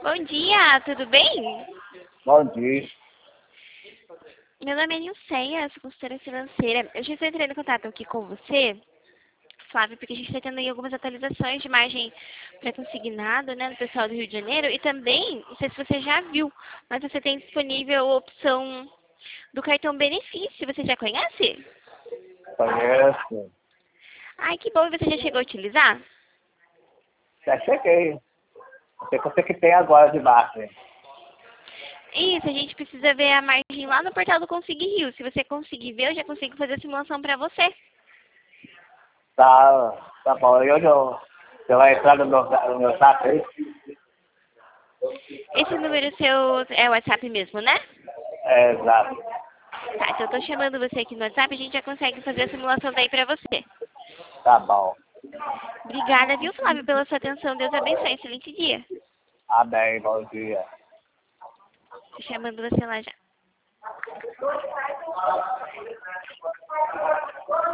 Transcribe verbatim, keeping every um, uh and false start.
Bom dia, tudo bem? Bom dia. Meu nome é Nilceia, sou consultora financeira. Eu já estou entrando em contato aqui com você, Flávio, porque a gente está tendo aí algumas atualizações de margem pré-consignado, né, no pessoal do Rio de Janeiro. E também, não sei se você já viu, mas você tem disponível a opção do cartão benefício. Você já conhece? Conheço. Ai, que bom. E você já chegou a utilizar? Já cheguei. Não sei quanto é que tem agora de margem. Isso, a gente precisa ver a margem lá no portal do Consig Rio. Se você conseguir ver, eu já consigo fazer a simulação para você. Tá, tá bom. Eu não. Você vai entrar no meu, no meu zap aí? Esse número seu é o WhatsApp mesmo, né? É, exato. Tá, então eu tô chamando você aqui no WhatsApp, a gente já consegue fazer a simulação daí pra você. Tá bom. Obrigada, viu, Flávio, pela sua atenção. Deus abençoe. Excelente dia. Amém. Bom dia. Tô chamando você lá já.